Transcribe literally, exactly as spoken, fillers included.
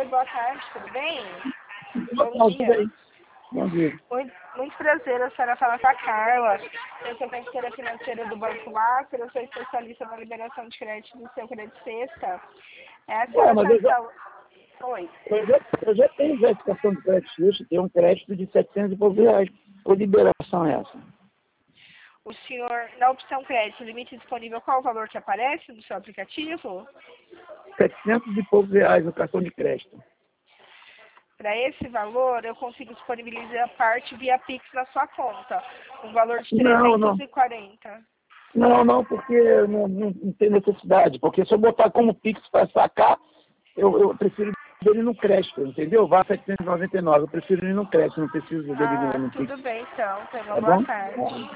Oi, boa tarde, tudo bem? Boa Bom tarde, tudo dia. bem. Bom dia. Muito, muito prazer, a senhora fala com a Carla. Eu sou consultora financeira do Banco Macro, eu sou especialista na liberação de crédito do seu crédito sexta. É, a Ué, senhora mas está eu em já, saúde? Oi. eu já, eu já tenho verificação de crédito justo, tem um crédito de setecentos e poucos reais. Por liberação é essa? O senhor, na opção crédito, limite disponível, qual o valor que aparece no seu aplicativo? setecentos e poucos reais no cartão de crédito. Para esse valor, eu consigo disponibilizar a parte via Pix na sua conta, um valor de Não, trezentos não. e quarenta. Não, não, porque não, não, não tem necessidade. Porque se eu botar como Pix para sacar, eu, eu prefiro dele no crédito, entendeu? Vá setecentos e noventa e nove, eu prefiro ele no crédito, não preciso dele no, Ah, no Pix. tudo bem então. Tenha uma Tá boa bom? tarde.